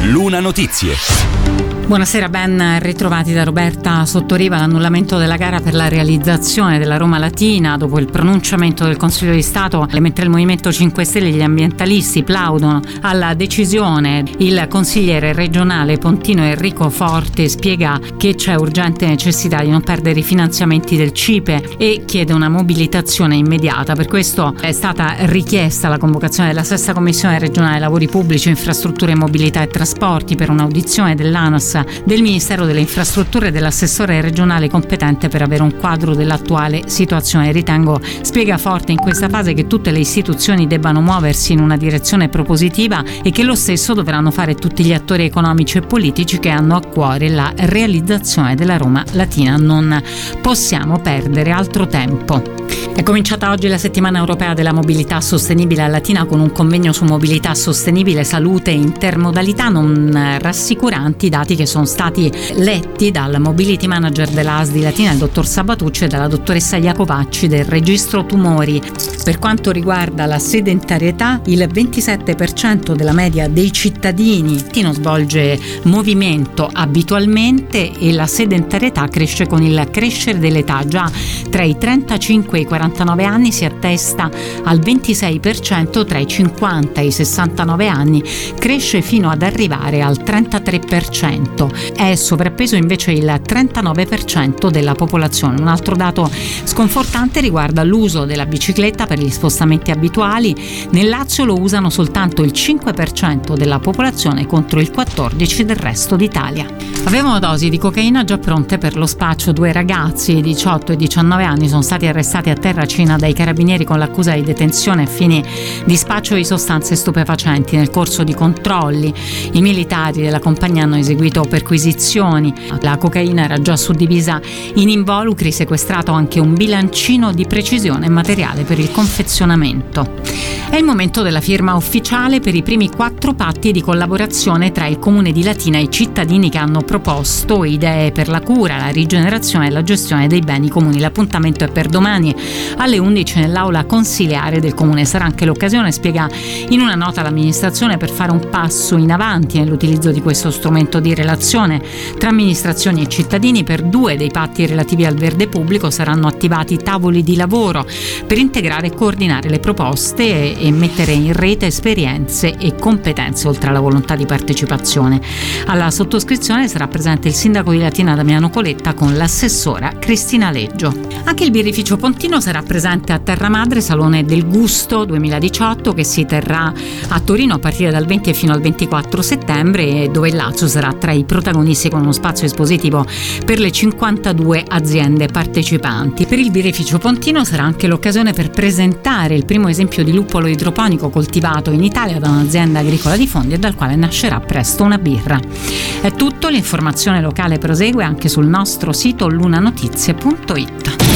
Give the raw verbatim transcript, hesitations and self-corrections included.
Luna Notizie. Buonasera, ben ritrovati da Roberta Sottoriva. L'annullamento della gara per la realizzazione della Roma Latina dopo il pronunciamento del Consiglio di Stato, mentre il Movimento cinque Stelle e gli ambientalisti plaudono alla decisione. Il consigliere regionale pontino Enrico Forte spiega che c'è urgente necessità di non perdere i finanziamenti del CIPE e chiede una mobilitazione immediata. Per questo è stata richiesta la convocazione della sesta Commissione regionale Lavori Pubblici, Infrastrutture, Mobilità e Trasporti per un'audizione dell'ANAS, del Ministero delle Infrastrutture e dell'assessore regionale competente per avere un quadro dell'attuale situazione. Ritengo, spiega Forte, in questa fase che tutte le istituzioni debbano muoversi in una direzione propositiva e che lo stesso dovranno fare tutti gli attori economici e politici che hanno a cuore la realizzazione della Roma Latina. Non possiamo perdere altro tempo. È cominciata oggi la settimana europea della mobilità sostenibile a Latina con un convegno su mobilità sostenibile, salute e intermodalità. Non rassicuranti i dati che sono stati letti dal mobility manager della A S D Latina, il dottor Sabatucci, e dalla dottoressa Iacovacci del registro tumori. Per quanto riguarda la sedentarietà, il ventisette per cento della media dei cittadini non svolge movimento abitualmente e la sedentarietà cresce con il crescere dell'età. Già tra i trentacinque e i quarantanove anni si attesta al ventisei per cento, tra i cinquanta e i sessantanove anni cresce fino ad arrivare al trentatré per cento. È sovrappeso invece il trentanove per cento della popolazione. Un altro dato sconfortante riguarda l'uso della bicicletta per gli spostamenti abituali. Nel Lazio lo usano soltanto il cinque per cento della popolazione contro il quattordici per cento del resto d'Italia. Avevano dosi di cocaina già pronte per lo spaccio. Due ragazzi di diciotto e diciannove anni sono stati arrestati a Terracina dai carabinieri con l'accusa di detenzione a fini di spaccio di sostanze stupefacenti. Nel corso di controlli i militari della compagnia hanno eseguito perquisizioni. La cocaina era già suddivisa in involucri, sequestrato anche un bilancino di precisione e materiale per il confezionamento. È il momento della firma ufficiale per i primi quattro patti di collaborazione tra il Comune di Latina e i cittadini che hanno proposto idee per la cura, la rigenerazione e la gestione dei beni comuni. L'appuntamento è per domani alle undici nell'aula consiliare del Comune. Sarà anche l'occasione, spiega in una nota l'amministrazione, per fare un passo in avanti nell'utilizzo di questo strumento di relazione tra amministrazioni e cittadini. Per due dei patti relativi al verde pubblico saranno attivati tavoli di lavoro per integrare e coordinare le proposte e, e mettere in rete esperienze e competenze, oltre alla volontà di partecipazione. Alla sottoscrizione sarà presente il sindaco di Latina Damiano Coletta con l'assessora Cristina Leggio. Anche il birrificio pontino sarà presente a Terramadre, Salone del Gusto duemiladiciotto, che si terrà a Torino a partire dal venti e fino al ventiquattro settembre, dove il Lazio sarà tra i protagonisti con uno spazio espositivo per le cinquantadue aziende partecipanti. Per il birrificio pontino sarà anche l'occasione per presentare il primo esempio di luppolo idroponico coltivato in Italia da un'azienda agricola di Fondi e dal quale nascerà presto una birra. È tutto, l'informazione locale prosegue anche sul nostro sito lunanotizie punto it.